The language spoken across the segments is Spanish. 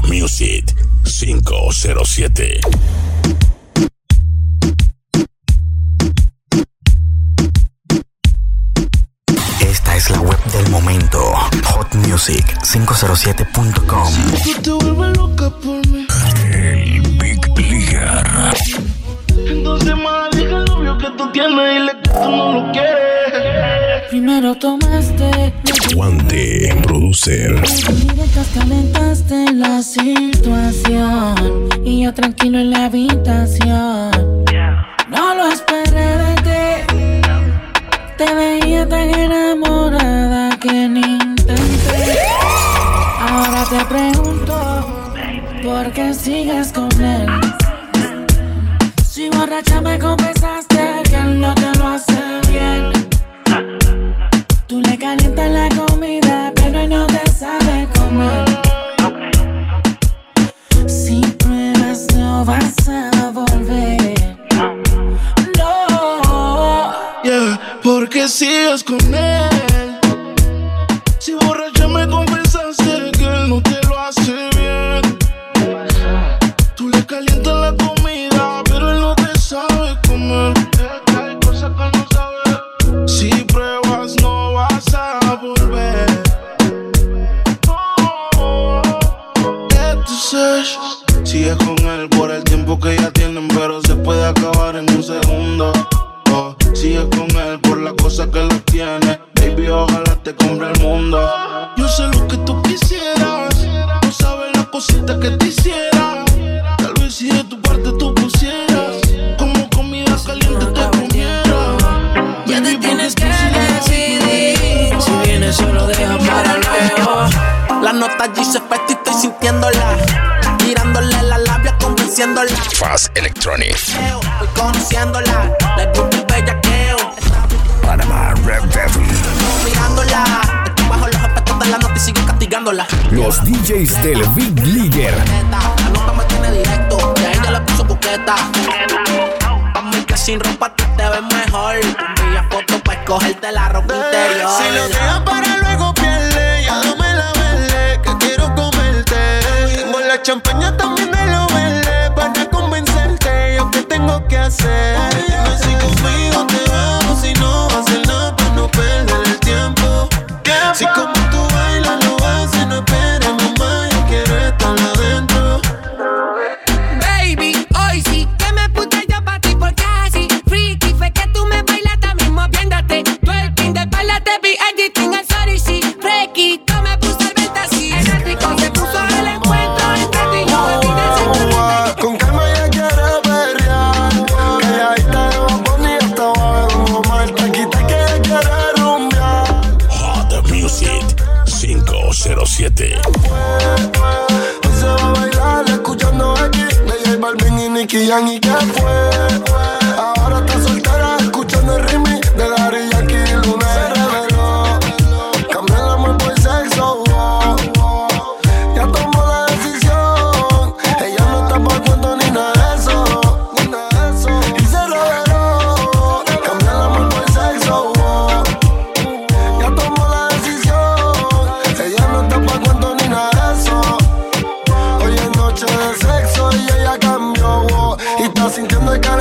Music 507. Esta es la web del momento. hotmusic507.com. Tú te vuelves loca por mí. El Big Leaguer. Entonces más dije al novio que tú tienes y le que tú no lo quieres. Primero tomaste Guante Producer. directas, calentaste la situación y yo tranquilo en la habitación. No lo esperé de ti. Te veía tan enamorada que ni intenté. Ahora te pregunto ¿por qué sigues con él? Si borracha me confesaste que él no te lo hace bien. Tú le calientas la comida, pero él no te sabe comer. Si pruebas no vas a volver. No. Yeah, porque sigues con él. Si borracha me confesaste que él no te lo hace bien. Tú le calientas la comida, pero él no te sabe comer. Hay cosas que no sabe. Si pruebas no vas a volver. Entonces, sigues con él por el tiempo que ya tienen, pero se puede acabar en un segundo. Oh, sigues con él por la cosa que lo tiene. Baby, ojalá te compre el mundo. Yo sé lo que tú quisieras. No sabes la cosita que te hiciera. Tal vez si de tu parte tú pusieras, como comida caliente te comiera. Ya te tienes que decidir. Si vienes solo deja para luego. La nota allí se efecto y estoy sintiéndola. Tirándole la labia, convenciéndola. Fast Electronic. Voy conociéndola. Le gusta el bellaqueo. Panama Red Devil. Mirándola. Estoy bajo los efectos de la nota y sigo castigándola. Los DJs del Big Leaguer. La nota me tiene directo. Y a ella le puso buqueta. Vamos que sin ropa tú te ves mejor. Envía fotos pa' escogerte la ropa interior. Si lo dejas para luego pierde, ya no me la vele, que quiero comerte. Tengo la champaña también de lo verde, para convencerte, yo qué tengo que hacer. Dime si conmigo te vamos, si no vas a hacer nada para no perder el tiempo. Si como tú bailas lo haces, no esperes mamá, yo quiero estar adentro. Baby, hoy sí que me puse yo pa' ti porque así freaky fue que tú me bailas también moviéndote. Tú el pin de espalda te vi editing and sorry sí. Freaky, tú me puse el venta así. El rico se puso el encuentro entre ti y yo. Con calma ya quiero perrear, calladita de babón y hasta abajo. Mal taquita que quiere rumbear. Hot Music 507. Hoy se va a bailar escuchando aquí de J Balvin y Nicky Jam y que fue. Ahora está soltera escuchando el remix de Daddy Yankee y Luna se reveló. Cambió el amor por sexo, ya tomó la decisión. Ella no está por cuento ni nada de eso, y se reveló. Cambió el amor por sexo, ya tomó la decisión. Ella no está por cuento ni nada de eso. Hoy es noche de sexo y ella cambió, y está sintiendo el calor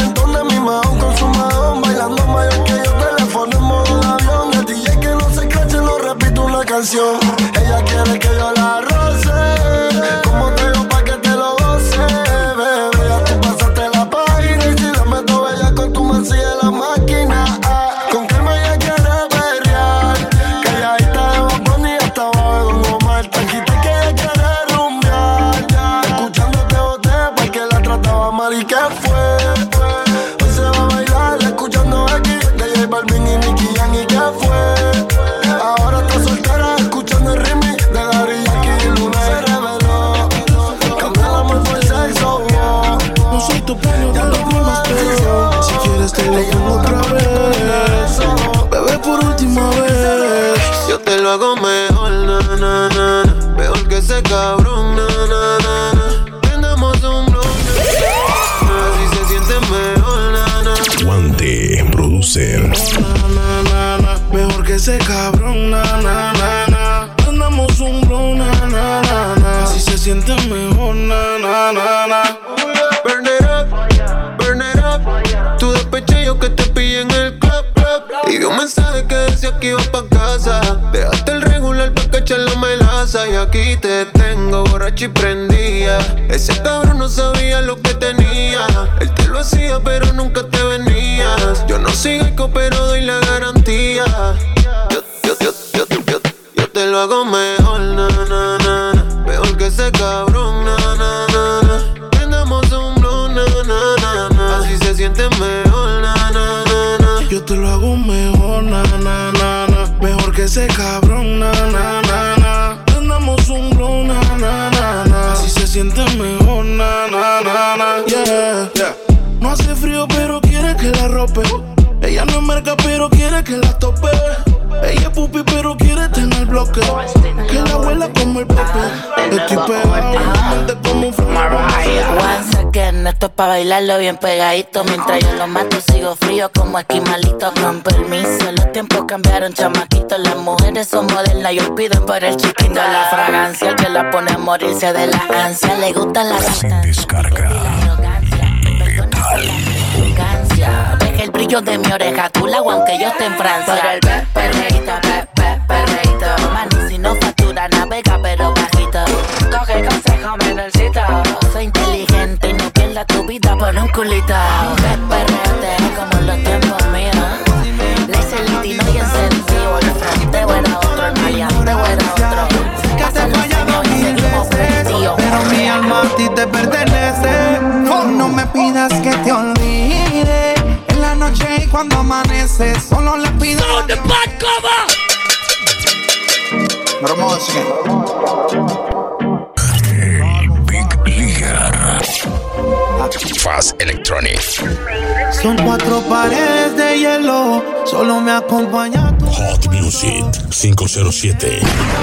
siente mejor, na, na, na, na. Burn it up, tu despeche yo que te pillé en el club. Y vi un mensaje que decía que iba pa' casa. Dejaste el regular pa' cachar la melaza. Y aquí te tengo borracho y prendía. Ese cabrón no sabía lo que tenía. Él te lo hacía pero nunca te venías. Yo no soy eco pero doy la garantía. Yo te lo hago mejor, na, na, na, na. Mejor que ese cabrón, na, na, na, na. Prendamos un blue, na, na, na, na. Así se siente mejor, na, na, na, na. Yo te lo hago mejor, na, na, na, na. Mejor que ese cabrón, na, na, na, na. Prendamos un blow, na, na, na, na. Así se siente mejor, na, na, na, na. Yeah, yeah. No hace frío pero quiere que la rope. Ella no es marca pero quiere que la tope. Ella es pupi pero quiere tener bloque. Que la abuela como el pepe. Estoy pegado, como un Once again, esto es pa' bailarlo bien pegadito. Mientras yo lo mato sigo frío como esquimalito. Con permiso, los tiempos cambiaron, chamaquitos. Las mujeres son modernas y olvidan por el chiquito. La fragancia, el que la pone a morirse de la ansia. Le gusta la Sin descarga. Deja el brillo de mi oreja, tu lago aunque yo esté en Francia. Por el perreíto, perreíto. Mano, si no factura, navega pero bajito. Coge consejo, menorcito. Soy inteligente y no pierdas tu vida por un culito. Perreate como los tiempos míos. Le hice el latino y encendido. El fronteo era otro, el maleanteo era otro. Que te he fallado mil veces, pero mi alma a ti te pertenece. No me pidas que te olvide. En la noche y cuando amanece, solo le pido a Dios. Big Leaguer. Fast Electronic. Son 4 paredes de hielo, solo me acompaña tu Hot Music 507.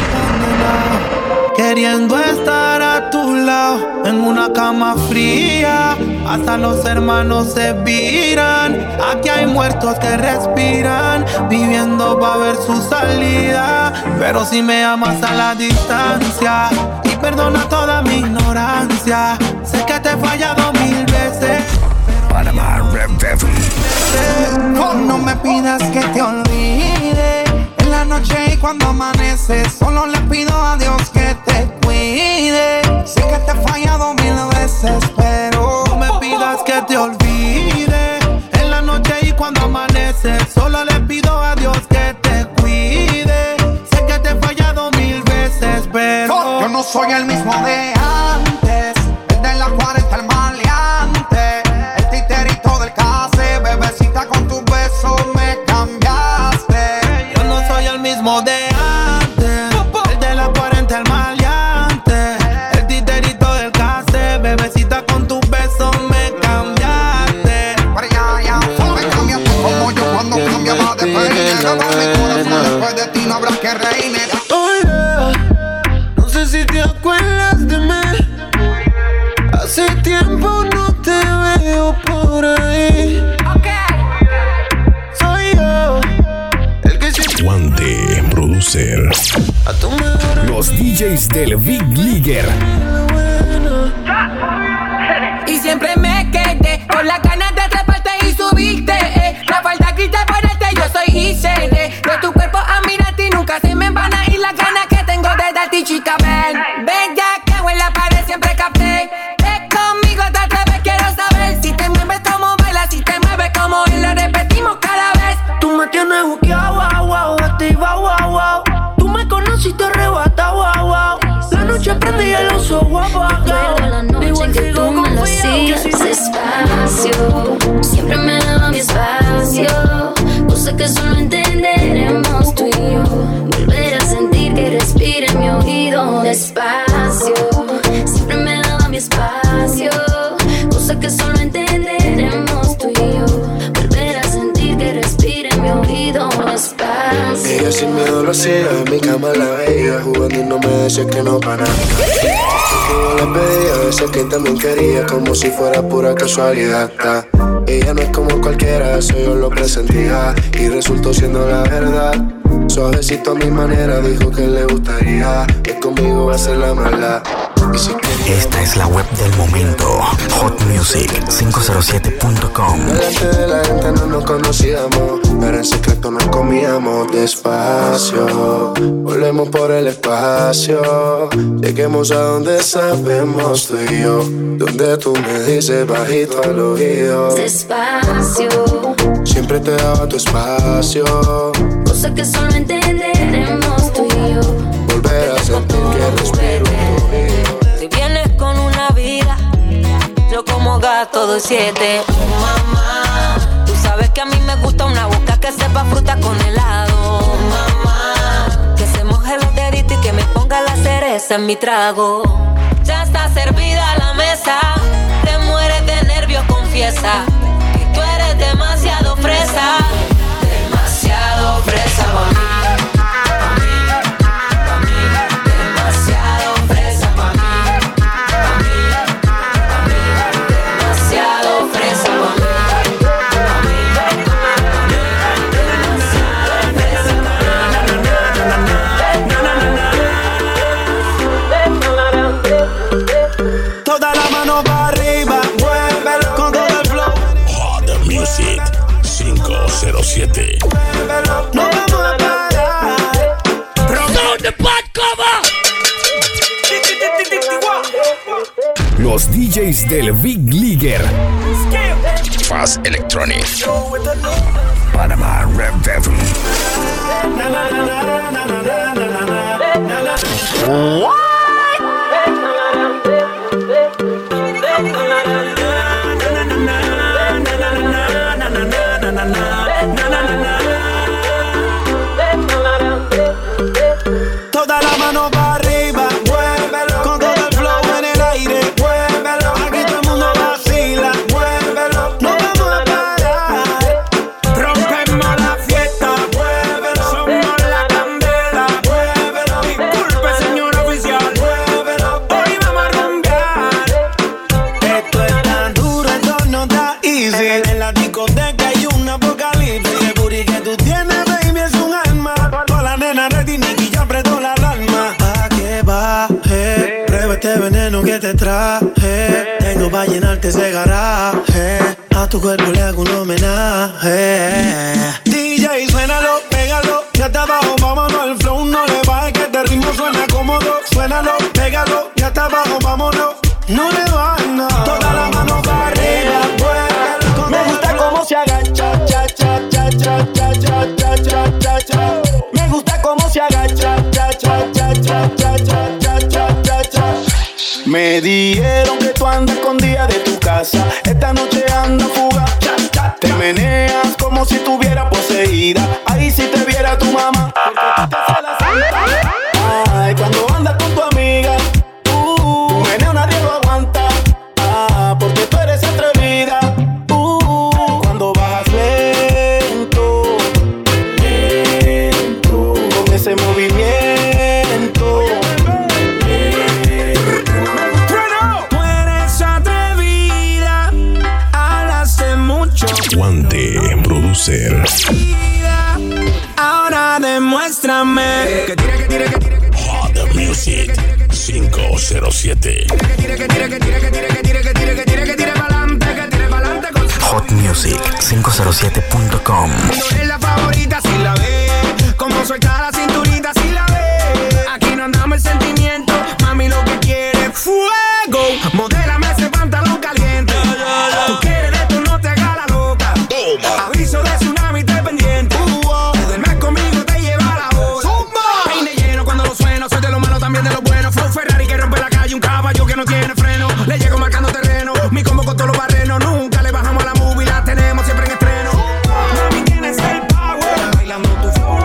queriendo estar a tu lado en una cama fría. Hasta los hermanos se viran. Aquí hay muertos que respiran, viviendo pa' ver su salida. Pero si me amas a la distancia y perdona toda mi ignorancia, sé que te he fallado 1000 veces. Panama Red Devil. No me pidas que te olvide. En la noche y cuando amanece, solo le pido a Dios que te cuide. Sé que te he fallado 1000 veces, pero no me pidas que te olvide. En la noche y cuando amanece, solo le pido a Dios que te cuide. Sé que te he fallado 1000 veces, pero yo no soy el mismo de antes. El de la 40, el maleante, el titerito del case. Bebecita, con tus besos me cambiaste. Yo no soy el mismo de antes. El de la 40, el maleante, el titerito del case. Bebecita, con tus besos me cambiaste. Pero ya, me cambiaste como yo cuando cambiaba de peine. Dame mi corazón, después de ti no habrá que reine. No sé si te acuerdas de mí. Hace tiempo no te veo por ahí. Soy yo el que se Guante Producer. a tu mejor. Los DJs del Big Leaguer. Y siempre me quedé con las ganas de atraparte y subirte. La falta grita ponerte, yo soy ICD. De tu cuerpo a mirarte y nunca se me van a ir las ganas que tengo de darte, chica. Ven ya que en la pared siempre capté. Ven conmigo otra vez, quiero saber si te mueves como bailas, si te mueves como él. Lo repetimos cada vez. Tú me tienes buqueado, wow, wow, activa, wow, wow. Tú me conociste arrebata, wow, wow. La noche prendí el oso, guapo, Recuerdo la noche que tú me lo hacías despacio. Siempre me daba mi espacio, cosa que solo entenderemos tú y yo. Volver a sentir que respira en mi oído despacio. Siempre me daba mi espacio, cosa que solo entenderemos tú y yo. Volver a sentir que respira en mi oído despacio. Ella sin miedo lo hacía, en mi cama la veía, jugando y no me decía que no para nada. Yo le pedía a veces que también quería, como si fuera pura casualidad. Ella no es como cualquiera, eso yo lo presentía y resultó siendo la verdad. Suavecito a mi manera, dijo que le gustaría, que conmigo va a ser la maldad. Y si web del momento. hotmusic507.com. Delante de la gente no nos conocíamos, pero en secreto nos comíamos despacio. Volvemos por el espacio, lleguemos a donde sabemos tú y yo, donde tú me dices bajito al oído. Despacio, siempre te daba tu espacio, cosa que solo entenderemos tú y yo. Volver a sentir que respiro tu oído. Si vienes con una vida, yo como gato doy 7. Mamá, tú sabes que a mí me gusta una boca que sepa fruta con helado. Mamá, que se moje los deditos y que me ponga la cereza en mi trago. Ya está servida la mesa, te mueres de nervios, confiesa que tú eres demasiado fresa. Demasiado fresa para mí. Music 507. No vamos a parar. Sound the bad cover. Los DJs del Big Leaguer. Fast Electronic. Panama Rap Devil. What? Toda la mano para arriba, muévelo. Con todo el flow en el aire, muévelo. Aquí todo el mundo vacila, muévelo. No vamos a parar, rompemos la fiesta, muévelo. Somos la candela, muévelo. Disculpe, señor oficial, muévelo. Hoy vamos a rumbear. Esto es tan duro, esto no está easy. En la discoteca hay un apocalipsis. El booty que tú tienes, baby, es un alma. Toda la nena ready, Nicky ya apretó la alarma. A que baje, prueba este veneno que te traje. Tengo pa' llenarte ese garaje. A tu cuerpo le hago un homenaje. DJ, suénalo, pégalo. Ya está abajo, vámonos. El flow no le baje, que este ritmo suena cómodo. Suénalo, pégalo. Ya está abajo, vámonos. No le bajes nada. Toda la mano para arriba, muévelo. Me gusta cómo se agacha, cha, cha, cha, cha, cha, cha, cha, cha, cha, cha. Me gusta cómo se agacha, cha, cha, cha, cha, cha, cha, cha, cha, cha, cha. Me dijeron que tú andas escondida de tu casa. Esta noche anda fuga, cha, cha. Te meneas como si estuviera poseída. Ahí si te viera tu mamá, porque tú te haces la santa. Ay, cuando andas con tu amiga, tu meneo nadie lo aguanta. Ah, porque tú eres atrevida. Cuando bajas lento, lento, con ese movimiento. Tú eres atrevida, hablaste mucho. Guante Producer. Ahora demuéstrame que tira, que tira, que tira, que tira. Hot Music 507. hotmusic507.com. Es la favorita si la ve, como suelta la cinturita si la ve. Aquí no andamos el sentimiento, mami lo que quiere es fuego. Modélame ese pantalón caliente. Tú quieres de esto, no te hagas la loca. Aviso de tsunami, te pendiente. Duermes conmigo, te lleva la voz. Peine lleno cuando lo sueno, soy de lo malo, también de lo bueno. Flow Ferrari que rompe la calle, un caballo que no tiene freno. Le llego marcando terreno, mi combo con todos los barrenos. Nunca le bajamos a la movie, la tenemos siempre en estreno. Mami, tienes el power, bailando tu flow.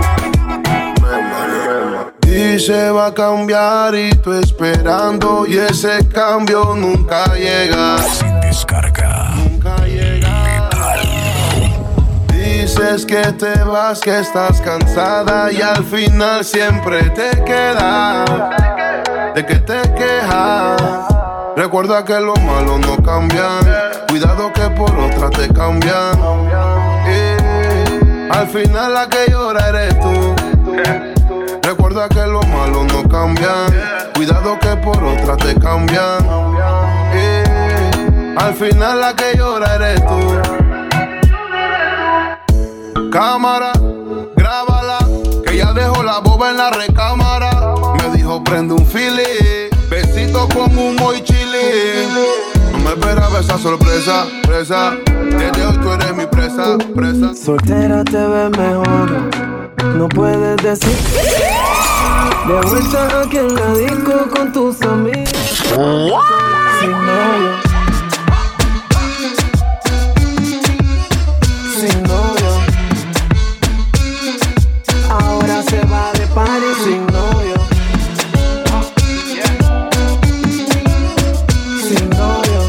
Dice va a cambiar y tú esperando, y ese cambio nunca llega. Sin descarga. Nunca llega. Dices que te vas, que estás cansada, y al final siempre te quedas. De que te quejas. Recuerda que lo malo no cambian. Cuidado que por otra te cambian. Al final la que llora eres tú. Recuerda que lo malo no cambian. Cuidado que por otra te cambian. Al final la que llora eres tú. Cámara, grábala, que ya dejó la boba en la recámara. Me dijo prende un fili, besito con humo y chili. No me esperaba esa sorpresa, presa. Desde hoy tú eres mi presa, presa. Soltera te ves mejor, no puedes decir. De vuelta aquí en la disco con tus amigos. Sin novio. Sin novio. Ahora se va de party sin novio. Sin novio.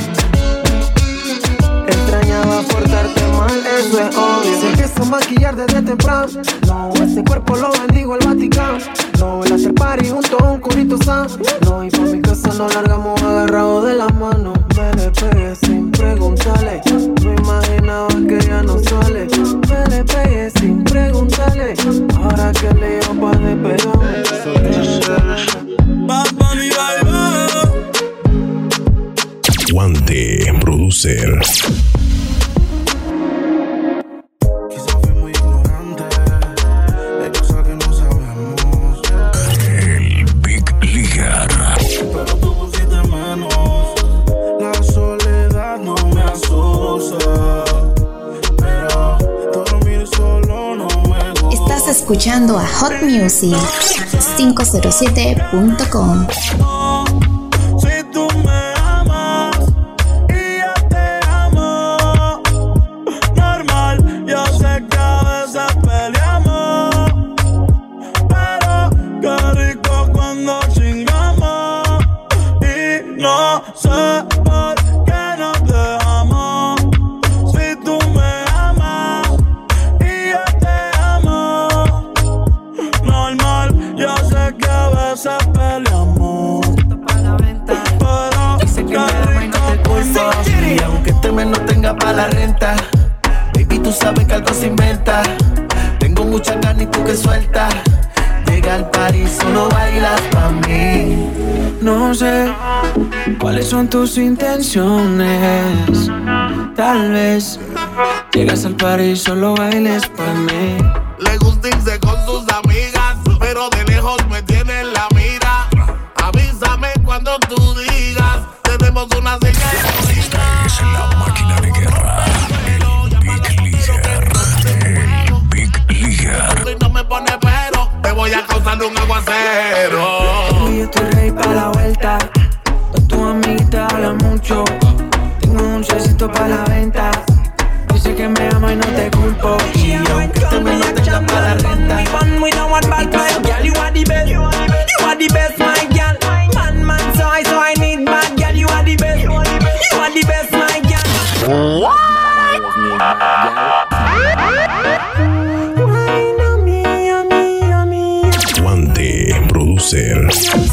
Extrañaba portarte mal, eso es obvio. Se empieza a maquillar desde temprano. No, ese cuerpo lo bendigo el Vaticano. No, el hacer party junto a un curito sano. No, y pa' mi casa nos largamos agarrados de la mano. Me le pegué sin preguntarle. Me imaginaba que ya no sale. Me le pegué sin preguntarle. Ahora que le dio pa' despegarme. Papá mi baile. Guante Producer. Escuchando a Hot Music 507.com. Si tú me amas y yo te amo, normal, yo sé que a veces peleamos, pero qué rico cuando chingamos y no sé por qué nos dejamos. Si tú me amas y yo te amo, normal, yo sé que a veces peleamos, pero dice que me ama y no te culpo. Y aunque este mes no tenga pa' la renta, baby, tú sabes que algo se inventa. Tengo muchas ganas y tú que sueltas. Llega al party, solo bailas pa' mí. No sé cuáles son tus intenciones. Tal vez llegas al party y solo bailes pa' mí. Le gusta irse con sus amigas, pero de lejos me tiene en la mira. Avísame cuando tú digas, tenemos una señal. Esta es la máquina de guerra. El Big Leaguer. Si no me pone pero, te voy a causar un aguacero. Y yo estoy ready pa' la vuelta. Con tu amiguita habla mucho. Tengo un chocito pa' la venta. Dice que me ama y no te culpo. Y aunque este mes no tenga pa' la renta. We don't want bad girl, you are the best. You are the best, my girl. Man, so I need bad girl. You are the best. You are the best, my girl. Guante Producer.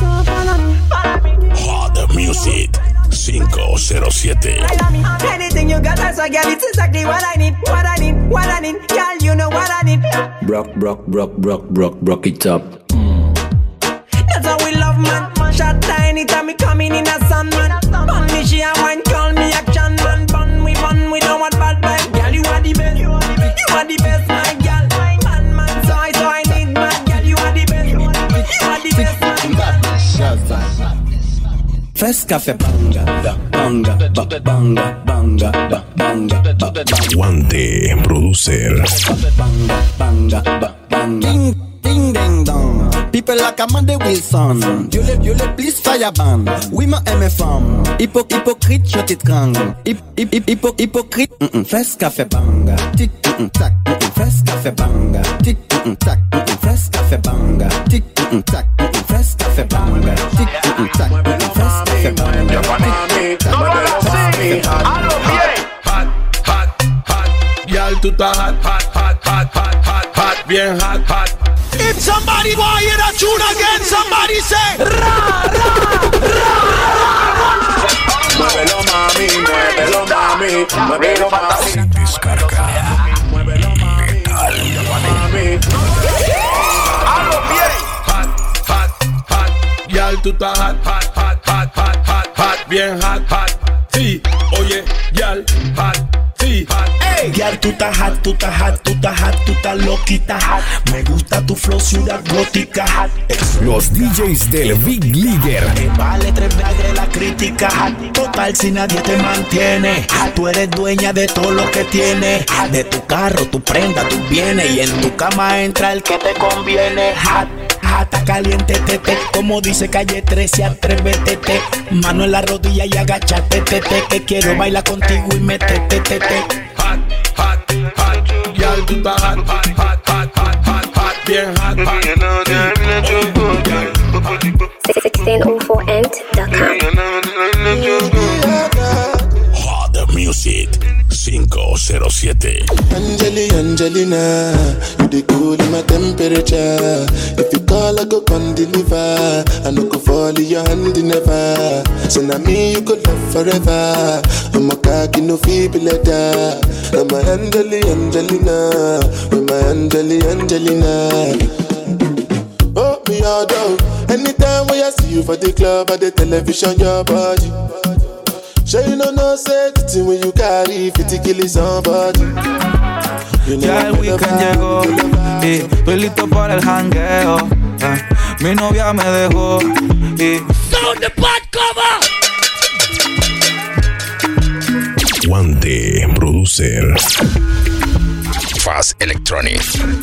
Hot Music 507. Anything you got, that's a girl. It's exactly what I need. What I need, what I need. Girl, you know what I need. Brock it up. That's how we love, man. Shot tiny time me coming in a sun, man. Bun me, she a wine, call me action, man. Bun, we don't want bad vibe. Girl, you are the best. You are the best, my girl. Man, so I need bad girl. You are the best. You are the best, my girl. Fresh café banga, banga, banga, banga, banga, banga. Guante Producer. Banga, banga, banga. Ding ding dong. People like Amanda Wilson. Dieu les please fireban. Oui ma aime femme. Hypocrite je t'étrangle. Hypocrite. Fresh café banga. Tic tac. Fresh café banga. Tic tac. Fresh café banga. Tic tac. Fresh café banga. Tic tac. Fresh café banga. No lo hagas así, hazlo bien. Hot, hot, hot. Girl, tú estás hot, hot, hot, hot, hot, hot, hot, bien hot, hot. If somebody want to hear that tune again, somebody say ra, ra, ra, ra. Muévelo mami, muévelo mami, muévelo mami. Sin descarga. Muévelo mami, mami. Hazlo bien. Hot, hot, hot. Girl, tú estás hot, hot, hot, hot, hot, hot, hot, bien hot, hot. Sí, hoy Ya tú estás hot, tú estás hot, tú estás hot, tú estás loquita. Me gusta tu flow, ciudad gótica. Los DJs del Big Leaguer. Vale 3 veces la crítica. Total, si nadie te mantiene, tú eres dueña de todo lo que tienes. De tu carro, tu prenda, tus bienes. Y en tu cama entra el que te conviene. Está caliente, tete. Como dice Calle 13, atrévete. Mano en la rodilla y agáchate, tete. Que quiero bailar contigo y metete, tete. Hot, girl, tú estás hot, bien hot. 1604ent.com. Hot Music 507. Angelina, you the cool in my temperature. If you call, I go come deliver. I no go fall in your hand never. So now me you could love forever. I'm a cocky no feeble letter. I'm my Angelina, with my Angelina. Oh me all down. Anytime when I see you for the club or the television, your body. Sure you know say the thing when you carry 50 kill somebody. Ya el weekend llegó y estoy listo para el jangueo. Mi novia me dejó y Sound the bad cover. Guante Producer. Fast Electronic.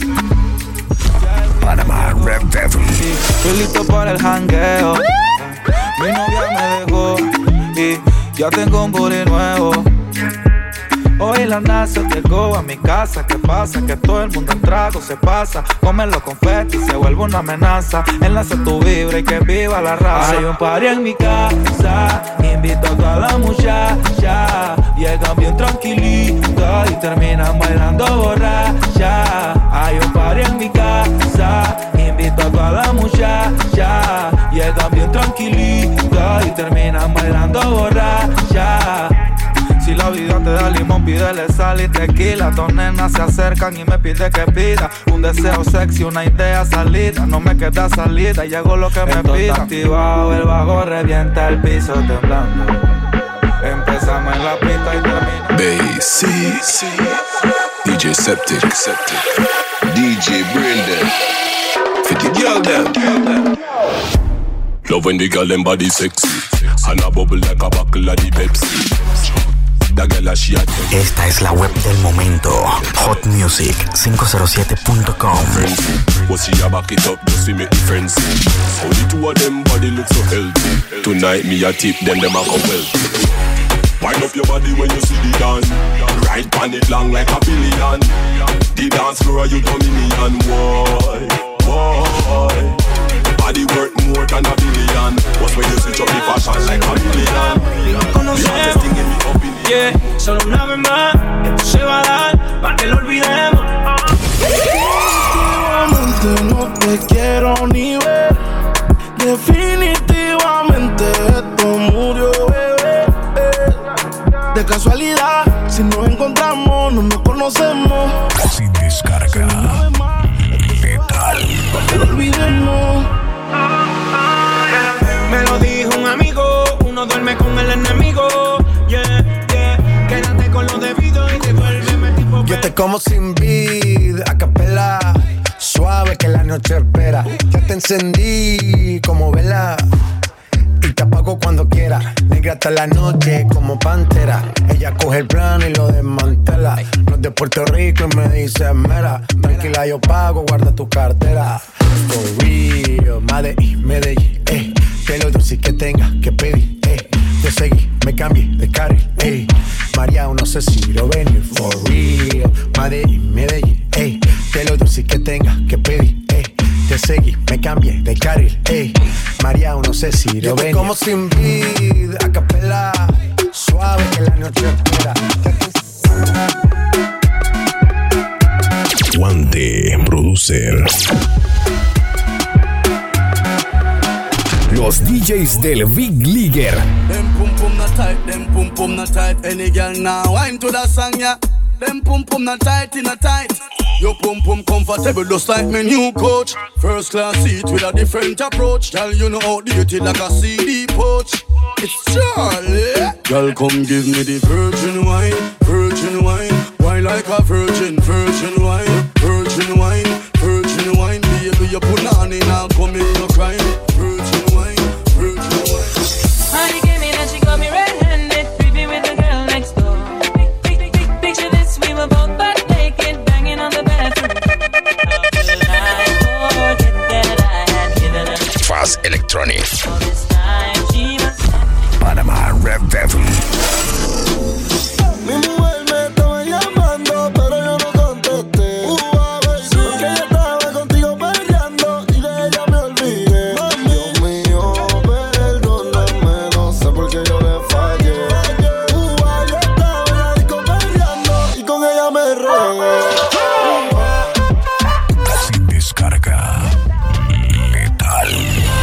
Panama Red Devil. estoy listo para el jangueo. Mi novia me dejó y ya tengo un booty nuevo. Hoy la NASA llegó a mi casa. ¿Qué pasa? Que todo el mundo en trago se pasa. Comen los confetis, se vuelve una amenaza. Enlace tu vibra y que viva la raza. Hay un party en mi casa, invito a toda la muchacha. Llegan bien tranquilitas y terminan bailando borracha. Hay un party en mi casa, invito a toda la muchacha. Llegan bien tranquilitas y terminan bailando borracha. Si la vida te da limón, pídele sal y tequila. Dos nenas se acercan y me pide que pida un deseo sexy, una idea salida. No me queda salida, llegó lo que me pida. Activado, el bajo revienta el piso temblando. Empezamos en la pista y terminamos. Bass, DJ Septic, DJ Brandon. 50 girl them. Love when the girl them body sexy and a bubble like a buckle of the Pepsi. Esta es la web del momento. Hotmusic507.com. But she a back it up just to make the friends see. So the two of them body look so healthy. Tonight me a tip them a go well. Wind up your body when you see the dance. Ride pan it long like a billion. The dance floor you dominion. Boy. Body worth more than a billion. What's when you switch up the fashion like a million? The hottest thing in me opinion. Yeah, solo una vez más, esto se va a dar, para que lo olvidemos. Definitivamente no te quiero ni ver. Definitivamente esto murió, bebé. De casualidad, si nos encontramos, no nos conocemos. Sin descarga. Letal. Para que lo olvidemos. Me lo dijo un amigo, uno duerme con el enemigo. Yeah, quédate con lo debido y devuélveme tipo. Yo te como sin vid, a capela. Suave que la noche espera. Ya te encendí como vela y te apago cuando quiera. Negra hasta la noche como pantera. Ella coge el plano y lo desmantela. No es de Puerto Rico y me dice mera. Tranquila yo pago, guarda tu cartera. For real, Medellín, que lo dulce que tenga que pedir, te seguí, me cambié de carril, María, no sé si lo venir. For real, Medellín, que lo dulce que tenga que pedir, te seguí, me cambié de carril, María, no sé si lo venir. Como sin vid, a capela, suave que la noche espera. Guante Producer. Los DJs del Big Leaguer. Them pum pum not tight, Any girl now wine to that song, yeah. Them pum pum not tight, Your pum pum comfortable just like my new coach. First class seat with a different approach. Girl, you know how dirty like a CD pouch. It's Charlie. Girl, come give me the virgin wine. wine like a virgin, virgin wine, virgin wine, virgin wine. Baby, you put on in and come in your crime. Virgin wine, virgin wine. Honey came in and she got me red-handed, creepy with the girl next door. Picture this, we were both butt naked, banging on the bathroom. Fast Electronic. Panama Rap Devil. Mi mujer me estaba llamando, pero yo no contesté. Porque ella estaba contigo peleando y de ella me olvidé. Dios mío, perdóname, no sé por qué yo le fallé. Yo estaba en la disco peleando y con ella me regué. Sin descarga. Letal.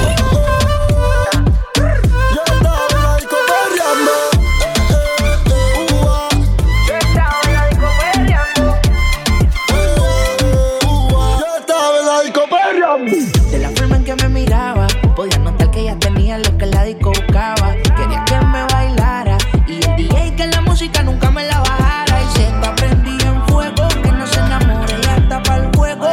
De la forma en que me miraba, podía notar que ella tenía lo que la disco buscaba. Quería que me bailara y el DJ que la música nunca me la bajara. Y si está prendida en fuego, que no se enamore, ella está pa'l juego.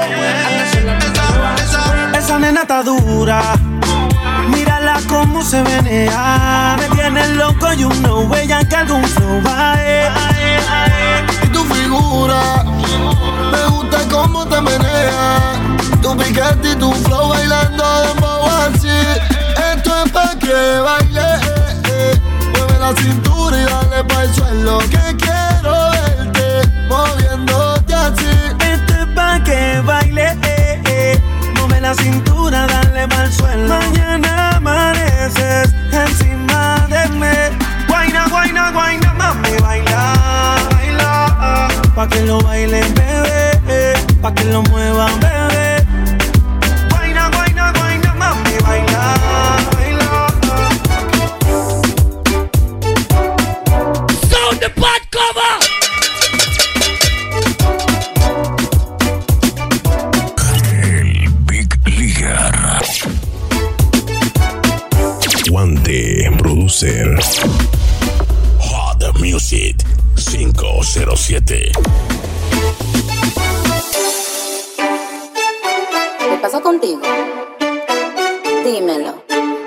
Esa nena está dura, mírala cómo se menea. Me tiene loco, you know, ella que algún flow va. Y tu figura, me gusta cómo te meneas. Tu piquete y tu flow bailando dembow así. Esto es pa' que baile, mueve la cintura y dale pa'l suelo. Que quiero verte moviéndote así. Esto es pa' que baile, mueve la cintura, dale pa'l suelo. Mañana amaneces encima de mí. Guayna, guayna, guayna, mami, baila, baila. Pa' que lo bailen, bebé, pa' que lo muevan, bebé. Guayna, guayna, guayna, mami, baila, baila. Sound the bad cover. El Big Leaguer. Guante Producer. Hot Music 507. ¿Qué pasó contigo? Dímelo.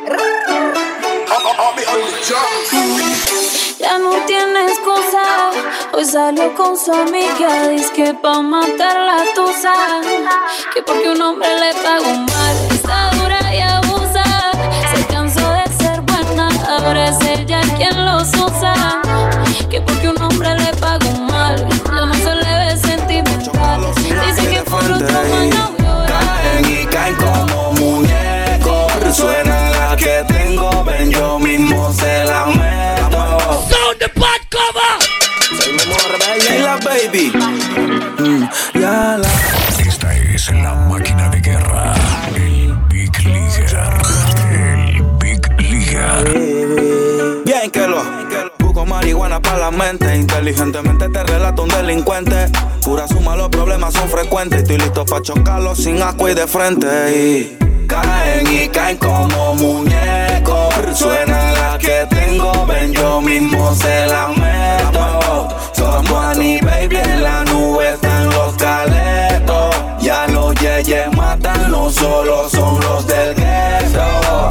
Ya no tiene excusa. Hoy salió con su amiga, dice que pa' matar la tusa. Que porque un hombre le pagó mal, está dura y abusa. Se cansó de ser buena, ahora es ella quien los usa. Que porque un hombre le pagó mal, ya no se le ve sentimental. Dice que por otro mano caen y caen como muñecos. Suena la que tengo, ven yo mismo se la meto. Sound the bad cover. Soy Memo Rebelde y la baby. Ya la. Esta es la máquina de guerra. El Big Leaguer. El Big Leaguer. Bien que lo busco marihuana para la mente. Inteligentemente te relato un delincuente. Pura suma, los problemas son frecuentes. Estoy listo pa' chocarlos sin asco y de frente. Y caen y caen como muñecos. Suena la que tengo, ven yo mismo se la meto. Somos Annie baby, en la nube están los caletos. Ya los yeyes matan, no solo son los del gueto.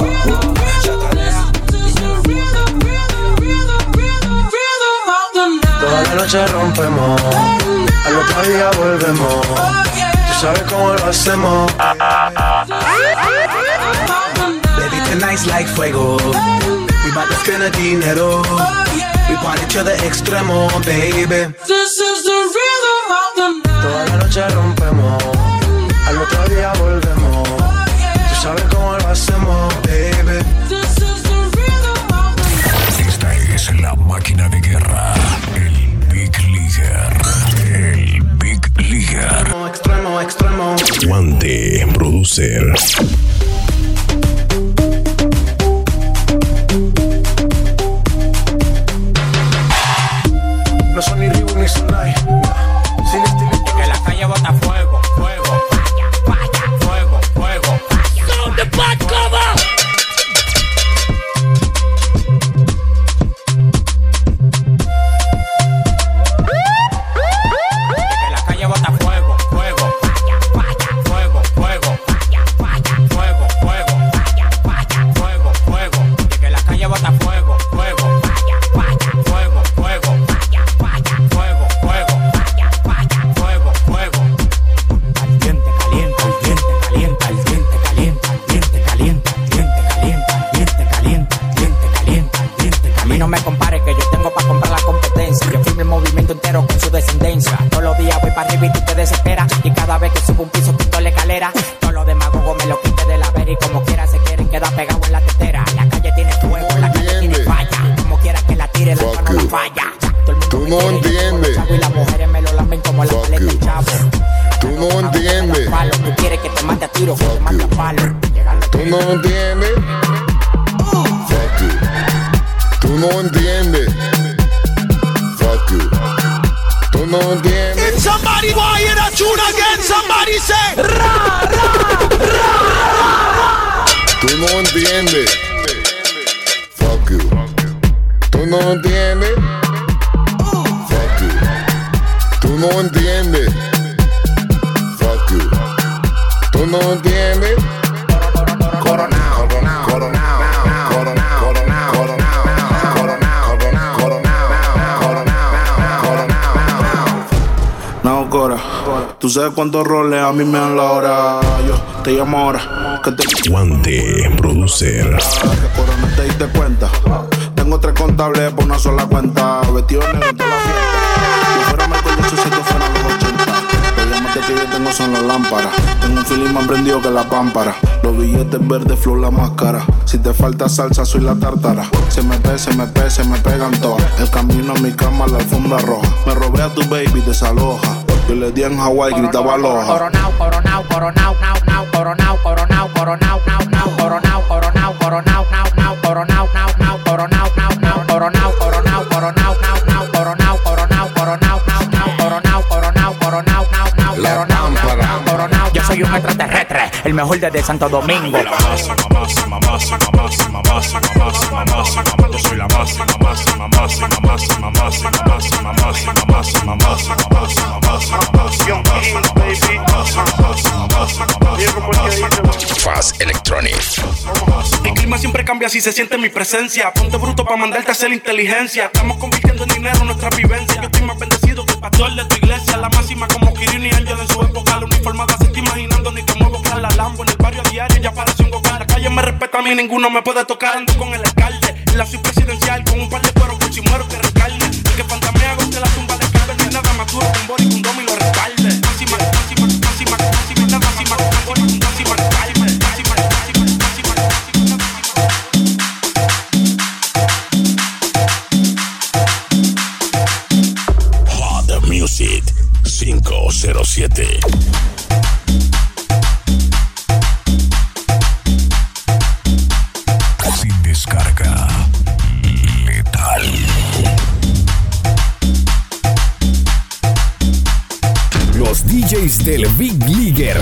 Toda la noche rompemos, al otro día volvemos. Tú sabes cómo lo hacemos. Baby, tonight's like fuego. We bout to spend a dinero. We party to the extremo, baby. This is the rhythm of the night. Toda la noche rompemos, al otro día volvemos. Tú sabes cómo lo hacemos, baby. This is the rhythm of the night. Esta es la máquina de guerra. El Big Leaguer. El Big Leaguer. Extremo, extremo. Guante Producer. No son ni Reebok ni Sonai. Sin estilo. Que la calle bota fuego, fuego. Vaya, vaya, fuego, fuego. Sound the bad cover. mí no me compare que yo tengo para comprar la competencia. Yo firmo el movimiento entero con su descendencia. Todos los días voy para arriba y tú te desesperas. Y cada vez que subo un piso pinto la escalera. Todos los demagogos me lo quite de la vera y como quiera se quieren quedar pegados en la tetera. La calle tiene fuego, la calle tiene falla. Como quiera que la tire, la no la falla. Tú no entiendes. Y las mujeres me lo lamen como la paleta del chavo. Tú no entiendes. Tú quieres que te mande a tiro, que te mande a palo. Tú no entiendes. Fuck you. Tú no entiendes. Fuck you. Tú no entiendes. And somebody want hear that tune again. Somebody say ra ra ra. Tú no entiendes. Fuck you. Tú no entiendes. Fuck you. Tú no entiendes. Fuck you. Tú no entiendes. Coronao, coronao, coronao, coronao, coronao, coronao, coronao, coronao. No, Cora, tú sabes cuántos roles a mí me dan la hora. Yo te llamo ahora. Que te Guante Producer. Cora, no te diste cuenta. Tengo 3 contables por una sola cuenta. Vestido negro en toda la fiesta. Si fuera Michael Jackson, si esto fuera los 80. Los diamantes que yo tengo son las lámparas. Tengo un feeling más prendido que la pámpara. Los billetes verdes, flow la máscara. Si te falta salsa, soy la tártara. Se me pegan todas. El camino a mi cama, la alfombra roja. Me robé a tu baby, desaloja. Yo le di en Hawaii, gritaba aloha. Coronao, coronao, coronao, nao, nao, coronao, coronao, coronao, nao, nao, coronao, coronao, coronao, nao, nao, coronao, nao, nao, coronao, nao, nao, coronao, coronao, coronao, nao, nao, coronao, coronao, coronao, nao, nao, coronao, coronao, coronao, nao, nao, coronao, coronao. Yo soy un extraterrestre, el mejor desde Santo Domingo. Yo soy la máxima, Fast Electronic. El clima siempre cambia si se siente mi presencia. Ponte bruto para mandarte a hacer inteligencia. Estamos convirtiendo en dinero nuestra vivencia. Yo estoy más bendecido que el pastor de tu iglesia. La máxima como Kirin y Ángel en su época. La uniformada se está imaginando ni que muevo con la Lambo. En el barrio a diario ya parece un Goku. La calle me respeta a mí, ninguno me puede tocar. Ando con el alcalde en la ciudad presidencial con un par de cueros por si muero que recarne. El que fantamea hago que la tumba de cabe. Ni nada más duro que un bori, un domi lo respalde. Máxima, máxima, máxima, máxima, la máxima, máxima, respalde. Máxima, máxima, máxima, máxima. Hot Music 507. Sin descarga. Letal. Los DJs del Big Leaguer.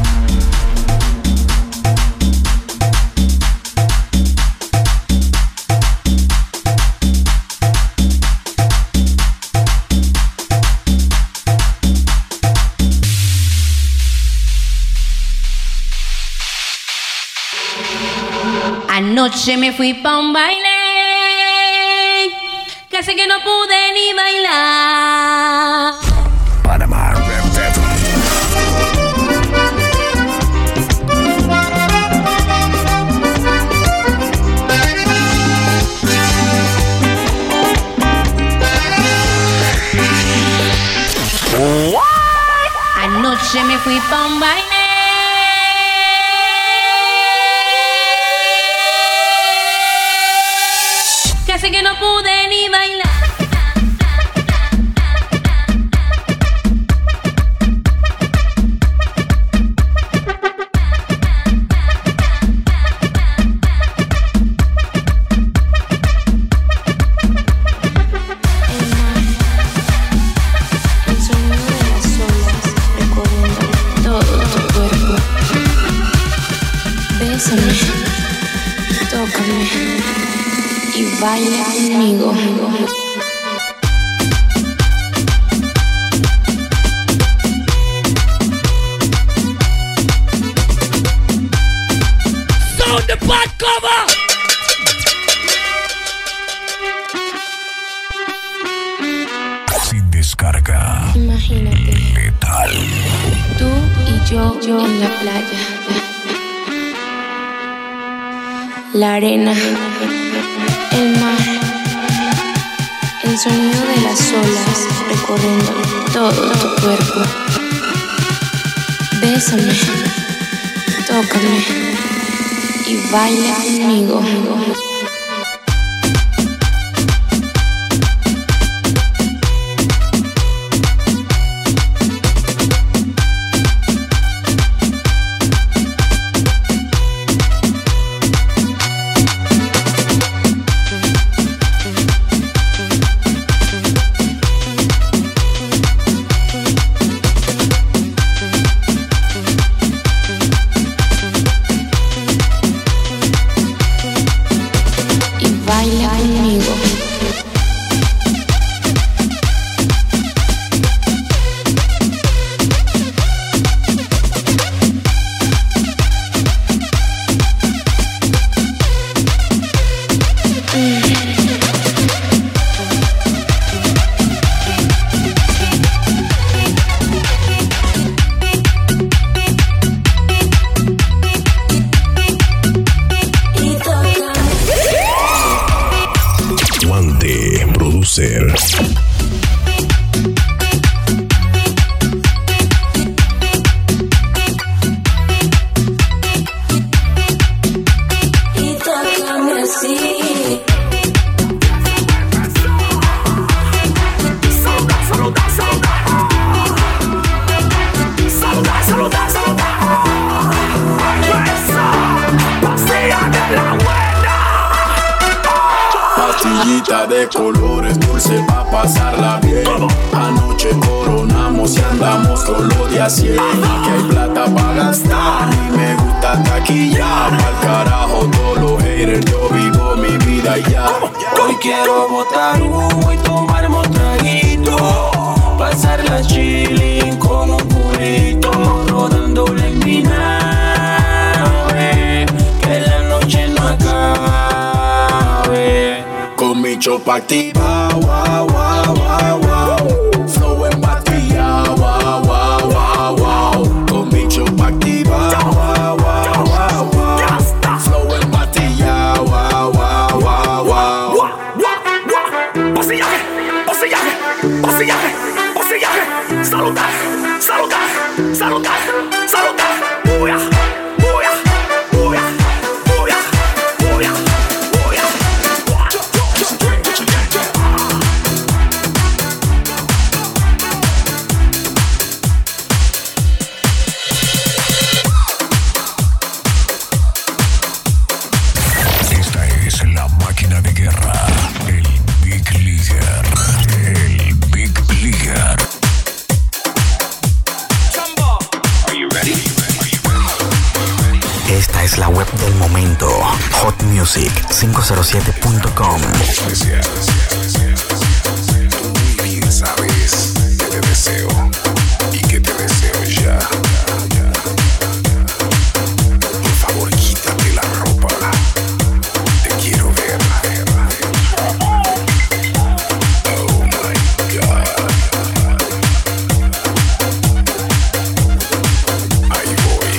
Anoche me fui pa' un baile, casi que no pude ni bailar. Panama Rap Anoche me fui pa' un baile, casi que no pude ni bailar. El sonido de las olas recorriendo todo tu cuerpo. Bésame, tócame y baila conmigo. Sound the bad cover. Sin descarga. Imagínate, Letal. tú y yo en la playa. La arena, el mar El sonido de las olas recorriendo todo tu cuerpo. Bésame, tócame y baila conmigo. De colores dulce pa' pasarla bien. Anoche coronamos y andamos con lo de A100. Aquí hay plata pa' gastar y me gusta taquillar. Al carajo todos los haters, yo vivo mi vida ya. Hoy quiero botar humo y tomarme un traguito, pasarla chilling con un purito, rodándole en mi nave, que la noche no acabe. Con mi chopa activa, wow, wow, wow, wow. Flow en batilla, wow, wow, wow, wow. Con mi chopa activa, wow, wow, wow, wow. Flow en batilla, wow, wow, wow, wow. Osillaje, osillaje, osillaje, osillaje. Saludar, saludar, saludar, saludar. Buya, buya, buya, buya, buya, buya. Esta es la máquina de guerra, el Big Leaguer, el Big Leaguer. Esta es la web del momento, hotmusic507.com. Tú muy bien sabes que te deseo y que te deseo ya. Por favor, quítate la ropa. Te quiero ver. Oh my God. Ahí voy.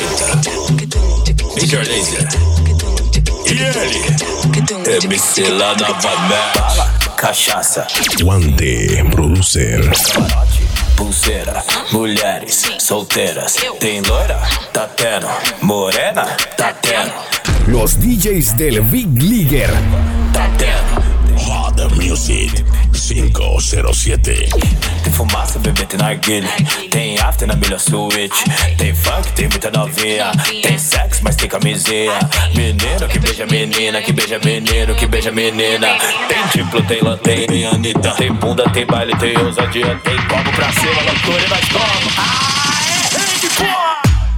Major Lazer. MC lá na Bala, cachaça. Wande Producer. Pulseira, mulheres solteiras. Tem loira? Tá tendo. Morena? Tá tendo. Los DJs del Big Leaguer. Tá tendo. Hot Music 507. Tem fumaça, bebê, tem narguilha. Tem after na melhor suíte. Tem funk, tem muita novinha. Tem sexo, mas tem camisinha. Menino que beija menina, que beija menino, que beija menina. Tem diplo, tem lanterna, tem Anitta. Tem bunda, tem baile, tem ousadia. Tem copo pra cima, loucura e nós como. Hey, porra!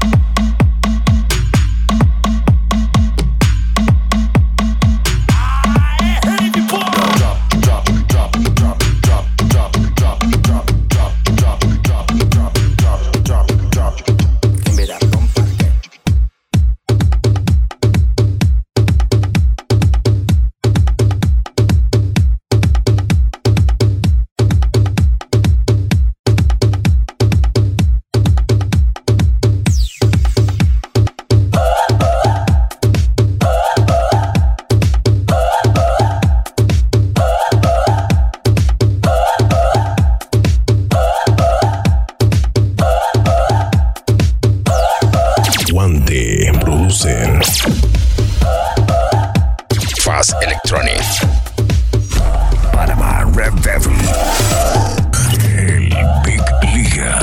Fast Electronic. Panama Rap Devil. El Big Leaguer.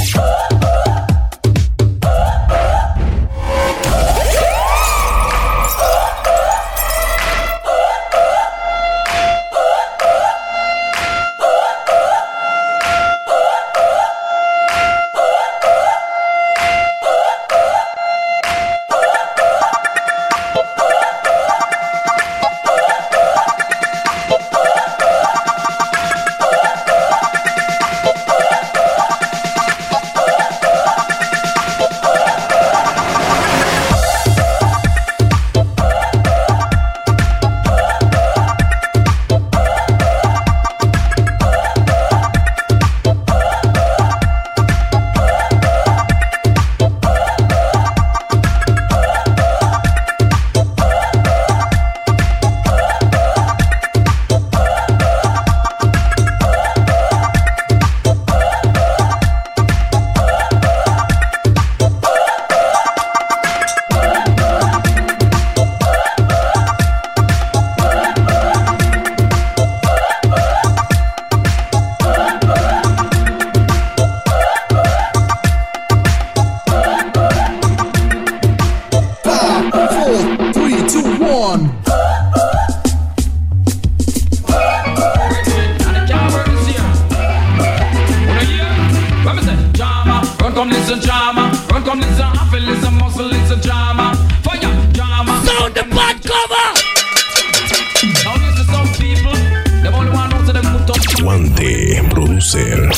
Wande Producer.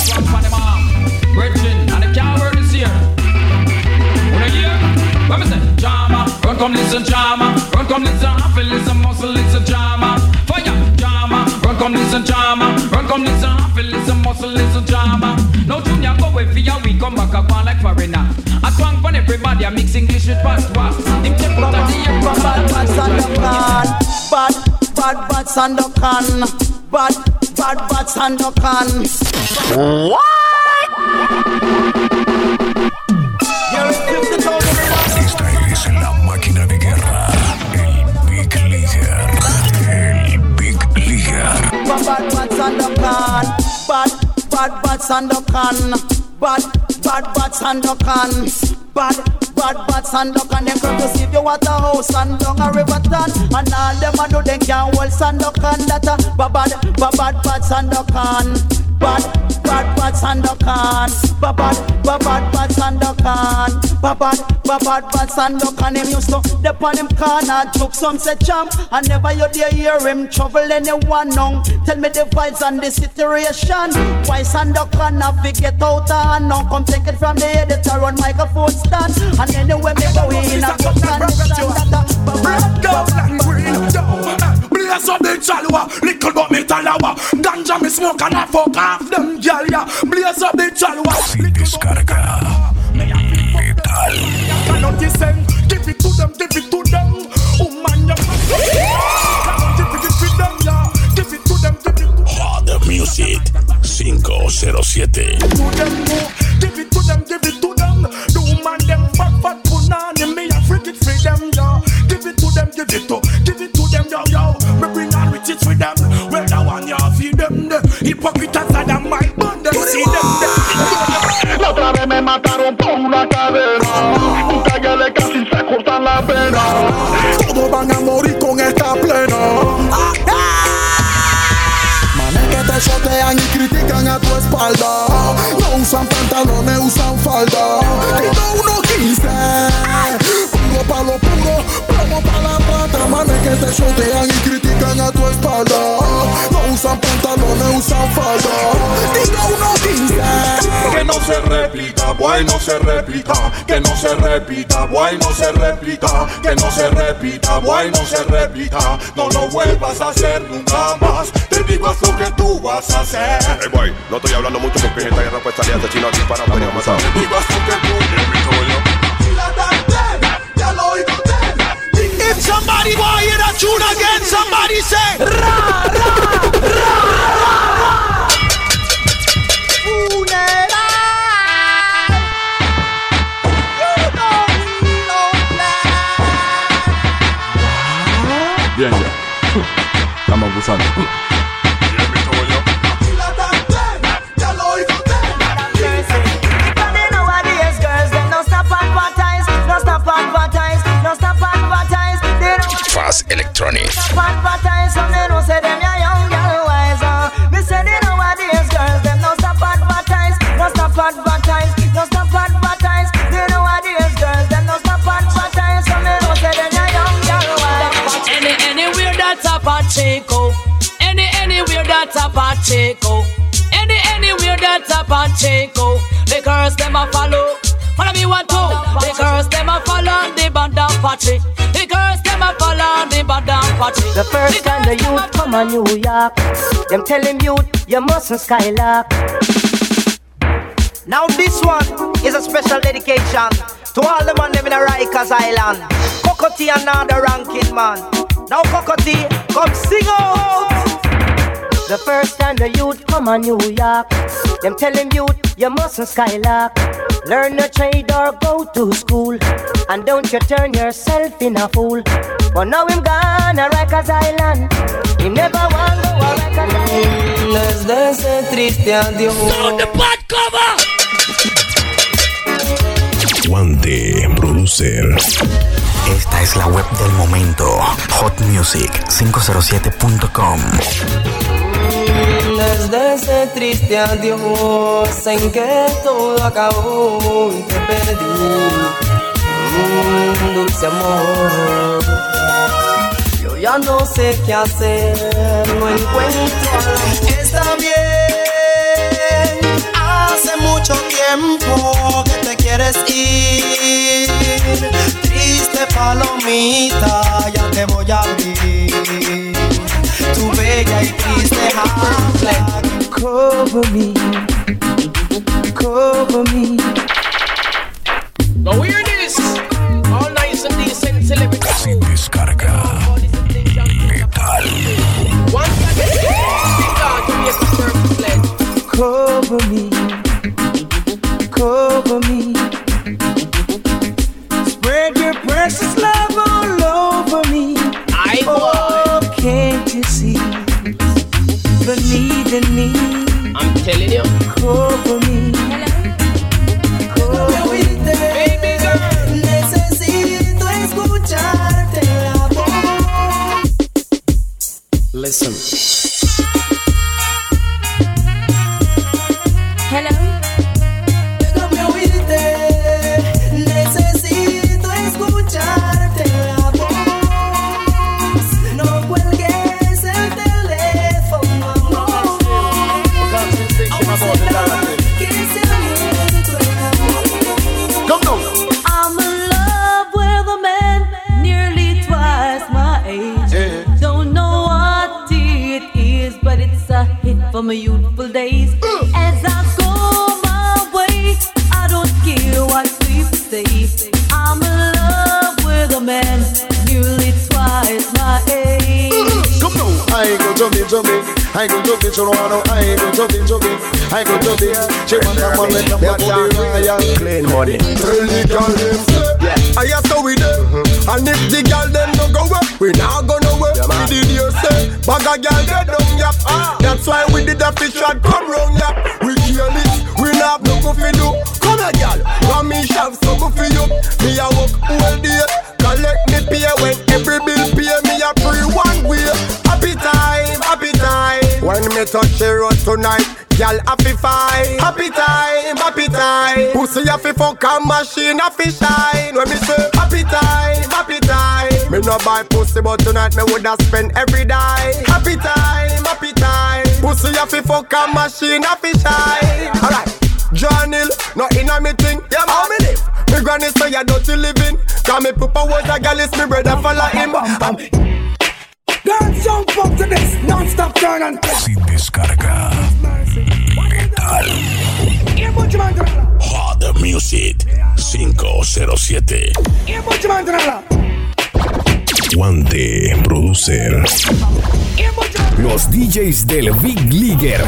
Come listen, drama. Run, come listen, I feel listen, muscle, listen, drama. Fire, drama. Run, come listen, drama. Run, come listen, I feel listen, muscle, listen, drama. No junior go away for your week, come back up one like foreigner. I twang for everybody, I mix English with patois. Them take out of the ear from bad bats on the can. Bad bats on the can. Bad bats on the can. What? Esta es la máquina de guerra, el Big Leaguer, el Big Leaguer. Bad bats on the can, bad bats on the can, bad bats on the can, bad bats on the can. Them come to see if you want a house and down a river town, and all them a do them can't hold sand the can. That a bad bats on the can. Bad bats on the can. Bad bats on the can. Bad bats on the can. Him used to dip on him corner, took some say champ, and never you dare hear him trouble anyone now. Tell me the vibes and the situation. Why Sandokan have to get out and now come take it from the editor on microphone stand. And anyway me go in and go red, gold and green. Blaze up the chalwa, little but me talawa. Ganja me smoke and I fuck off them gyal ya. Blaze up the chalwa. Sin descarga, metal. me say, give it to them, give it to them. Woman, you must give it them, yeah. Give it to them, give it to them. Hot Music 507. Give it to them, give it to them. The woman them fat punani, me a freak it for them, yo. Give it to them, give it to them, yo. Me bring all riches for them. Well, that one you feed them, the hypocrite outside them, my bun them, see them. La otra vez me mataron por una cadena. Un caguele casi se cortan la pena. Todos van a morir con esta plena. Te shotean y critican a tu espalda. No usan pantalones, usan falda. Tiro 1.15, puro pa' lo puro, plomo pa' la plata. Manes que te shotean y critican a tu espalda. No usan pantalones, usan falda. Tiro 1.15. Que no se repita, boy, no se repita. Que no se repita, boy, no se repita. Que no se repita, boy, no se repita. No lo vuelvas a hacer nunca más. Te digo eso que tú vas a hacer. Hey boy, no estoy hablando mucho porque esta guerra pues salía de China aquí para venir a matar. Te digo eso que tú If somebody want hear that tune again, somebody say ra ra ra ra. Funeral. Bien ya. Estamos gozando. Fast Electronic. Advertise, some they don't say them ya young girl wiser. Me say they nowadays girls them no stop advertise, no stop advertise, no stop advertise. They nowadays girls them no stop advertise, some they don't say them ya young girl wiser. Anywhere that's a Pacheco, anywhere that's a Pacheco, anywhere that's a Pacheco. The girls them a follow. Follow me one two. The girls them a follow the band of Pache. The girls them a follow the band of Pache. The first time the youth come on New York, them tell him youth you mustn't skylark. Now this one is a special dedication to all the man them in the Rikers Island. Cocotti another ranking man. Now Cocotti, come sing out. The first time the youth come on New York, them tell him youth you mustn't skylark. Learn a trade or go to school, and don't you turn yourself in a fool. But now him gone a Rikers Island, he never want go a Rikers Island. Desde ese triste adiós. Sound the bad cover. Guante Producer. Esta es la web del momento. hotmusic507.com. Desde ese triste adiós en que todo acabó y te perdí, dulce amor. Yo ya no sé qué hacer, no encuentro. Está bien, hace mucho tiempo que te quieres ir. Triste palomita, ya te voy a abrir tu bella y triste habla. Cover me, cover me. Now hear this, all nice and decent celebrity. Sin descarga, letal. One cover me, cover me. Spread your precious love all over me. Oh, can't you see the need in me? I'm telling you. Cover me. Cover me. Baby girl, necesito escucharte la voz. Listen. Hello. Déjame oírte. Necesito escucharte la voz. No cuelgues el teléfono, amor. I'm in love with a man nearly twice my age. Don't know what it is, but it's a hit for my youthful days. As I go my way, I don't care what people say. I'm in love. woman, nearly twice my age. Come on, I ain't go jumping. I ain't go jumping, so no, I ain't go jumping. I ain't go jumping. She want a man with a body royal. Clean money. Tell the girl them say, I have to with them. And if the girl them don't go away, we not gonna work. We did you say, bag a girl they don't yap. That's why we did a fish shot come round yap. We kill it, we not no go for do. Come here, girl, want me shove so go for you. Me a work all day, collect me pay when every bill pay me a free one way. Happy time, happy time. When me touch the road tonight, girl happy fight. Happy time, happy time. Pussy happy fuck a machine happy shine. When me say happy time, happy time. Me no buy pussy but tonight me woulda spend every day. Happy time, happy time. Pussy happy fuck a machine happy shine. Alright. John Hill, not in a meeting. Yeah, how me live? Me granny say you dirty living. Cause me papa was a gal, is me brother follow him. Dance jump up to this, non-stop turn and twist. Sin descarga. Metal. Hot Music 507. Guante Producer. Los DJs del Big Leaguer.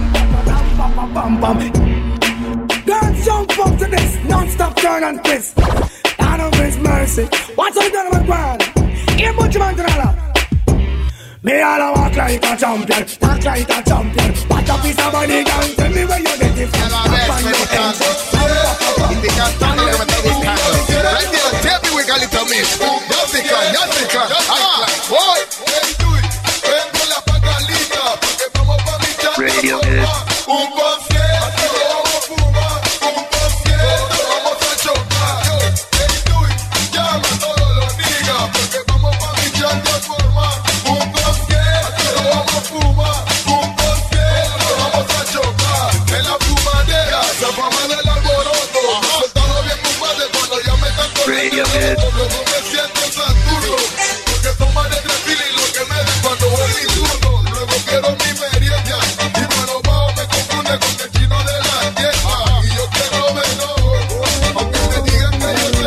Dance jump up to this, non-stop turn and twist. Down of His mercy. What's up done with one? Here much man to me all walk like a champion, talk like a champion. What a piece of money, girl, tell me where you get it from. Right there, tell me we got it on me. Yasika, boy. Radio Hit. Radio Hit. Porque toma de 3 y lo que me den cuando voy mi turno. Luego quiero mi merienda. Y bueno, bajo me confunde con el chino de la tienda. Y yo quiero menos, aunque me digan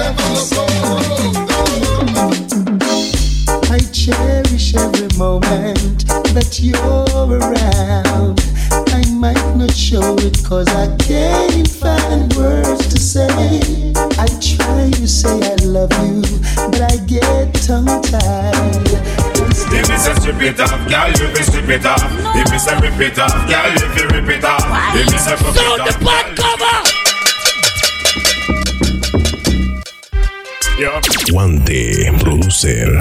que yo sepa I cherish every moment that you're around. I might not show it cause I can't find words to say. I try to say I love you, but I get tongue-tied. If me say strip it off, girl, you be strip it off. If me say rip it off, girl, you be rip it off. If me say fuck it off, the back cover. Guante Producer.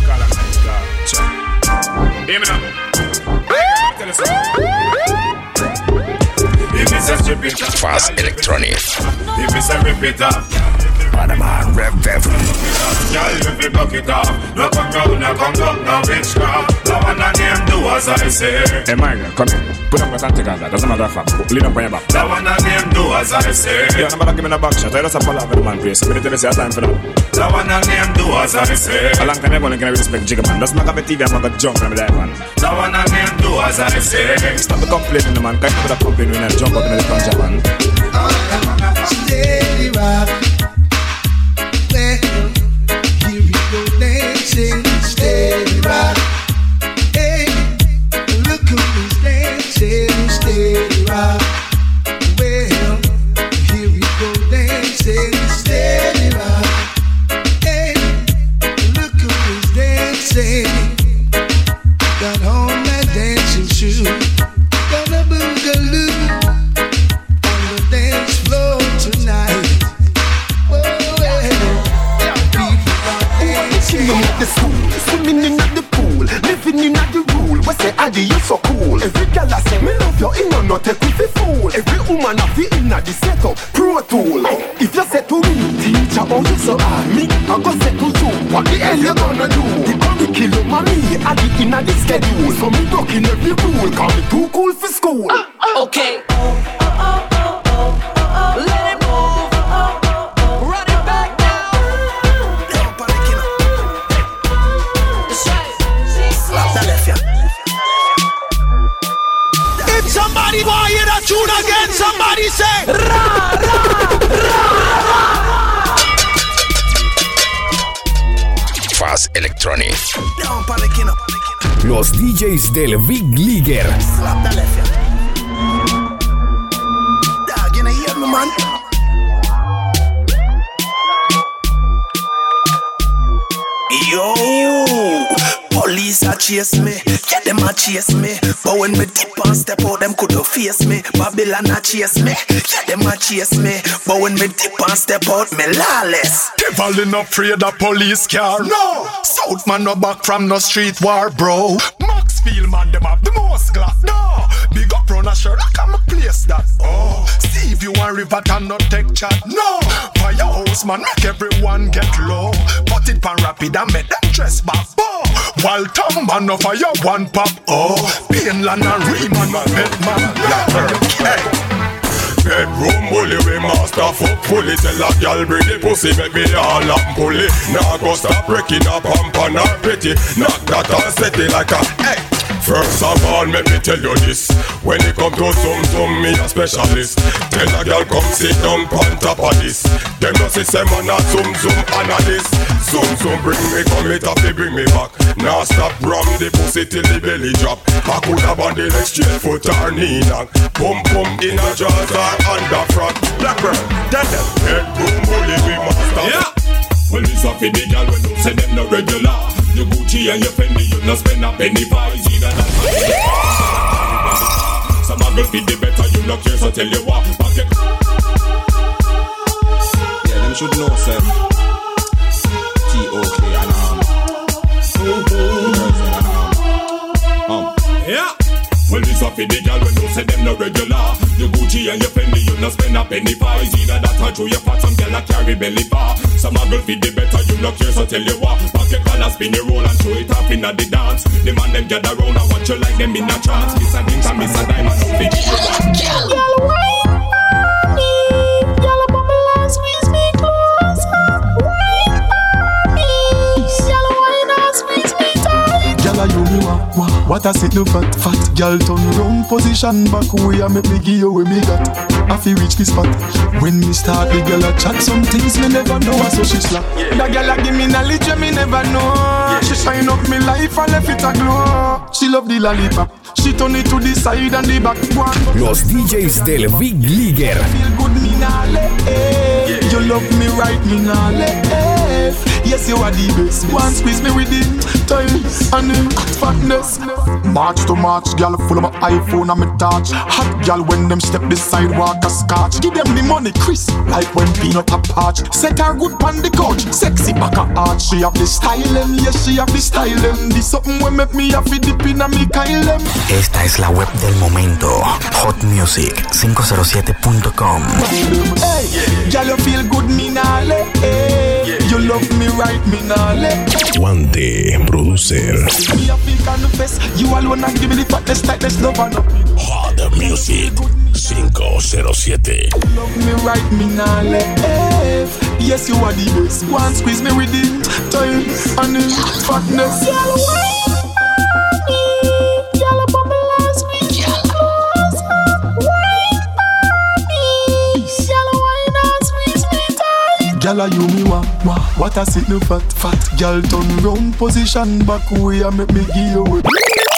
Fast Electronic. If me say rip it off, Panama Rev Devil. girl, you be buck it off. No come round, no come up, no witchcraft. No one of them do as I say. Hey, Margaret, come here. Put up your hand together. Doesn't matter if I'm lean up on your back. No one of them do as I say. Yeah, nobody give me a back shot. I just have to follow the man place. I'm going to tell you time for that. No one of them do as I say. A long time ago, I'm going to respect Jigga Man. That's not a TV, I'm going to jump on the life, man. No one of them do as I say. Stop the complaining, man. Can't you put a complaint when I jump up in the ganja, man? Steady rock. Well, here we go dancing. Steady rock. Hey, look who's dancing. Steady rock. Well, here we go dancing. Steady rock. Hey, look who's dancing. Got on my dancing shoes. Got a boogaloo. Dance floor tonight. Whoa, people are dancing. You at the school, swimming in the pool, living in the rule. We say, Adi, you so cool. Every girl I say, me love you, in not take with the fool. Every woman I feel in the setup, Pro Tool. If you say to me, teacher, oh you so hard, me, I go say to you, what the hell you gonna do? The curriculum and me, Adi in the schedule. So me broken every rule, call me too cool for school. Okay. Let it move. Run it back now. If somebody want to hear that tune again, somebody say ra ra ra ra. Mezclas Electronic. Los DJs del Big Leaguer. Yo, police a chase me, yeah them a chase me. But when me dip and step out, them coulda face me. Babylon a chase me, yeah them a chase me. But when me dip and step out, me lawless. Devil not afraid of police car. No, South man no back from no street war, bro. Maxfield man them have the most glass. No, big up run a shirt, I can place that. Oh, see if you want river can not take chat. No, firehouse man make everyone get low. Put it pan rapid and make them dress back. Oh, while Tom man no fire one pop. Oh, Painland and Riemann no bed man. Hey. Bedroom bully, we master fuck fully. Tell a girl bring the pussy, make me all up bully. Now go stop breaking up pump on her pretty. Knock that and set it like a hey. First of all, let me tell you this. When it come to zoom, me a specialist. Tell a girl come sit down on top of this. Them no see say man a zoom analyst. Zoom bring me come it up, they bring me back. Now stop ram the pussy till the belly drop. I could have on the leg straight foot or knee knock. Pum in a jaws or under front. Blackbird, tell them headroom bully we master. Yeah. Well, it's a for the girl when you say them no regular. Your Gucci and your Fendi, you no spend a penny for it either than some girl fit the better, you no care, so tell you what. Yeah, them should know, sir. T.O.K. and yeah. Well, it's a for the girl when you say them no regular. Your Gucci and your Fendi, you no spend a penny for it either that or through your fat, some girl a carry belly bar. Some girl fit the better, you no care, so tell you what. Pack your collar, spin your roll and throw it up in the dance. The man them gather round and watch you like them in a trance. Miss a Dink and Miss a Diamond, no fit you one. Girl, wine on me. Girl, bubble and squeeze me close. Wine on me. Girl, wine and squeeze me tight. Girl, you me what I say no fat. Girl, turn round position back way and make me give you where me got. I feel reach this spot. When me start the girl a chat, some things me never know, so she slap. That girl a give me knowledge me never know. She shine up me life and left it a glow. She love the lollipop. She turn it to the side and the back one. Los DJs del Big Leaguer. Feel good me nah let. You love me right me nah let. Yes you are the best. One squeeze me with the time and the fatness. March to March, girl full of my iPhone and me touch. Hot girl when them step the sidewalk a scotch. Give them the money crisp like when peanut a patch. Set her good pon the couch, sexy back a arch. She have the style yes she have the style This something when make me have to dip in a me Kyle. Esta es la web del momento. hotmusic507.com. Hey, girl you feel good me nah let. You love me right me nah let. Guante Producer. Me a feel confess. You alone and give me the fatness, tightness, love and up. Hot Music 507. Love me right, me nah let. Yes, you are the best. One squeeze me with the time and the fatness. Girl, wine on me. Girl, bubble and squeeze me close. Wine on me. Girl, wine and squeeze me tight. Girl, you me what I see no fat. Girl, turn round position back way and make me give you away.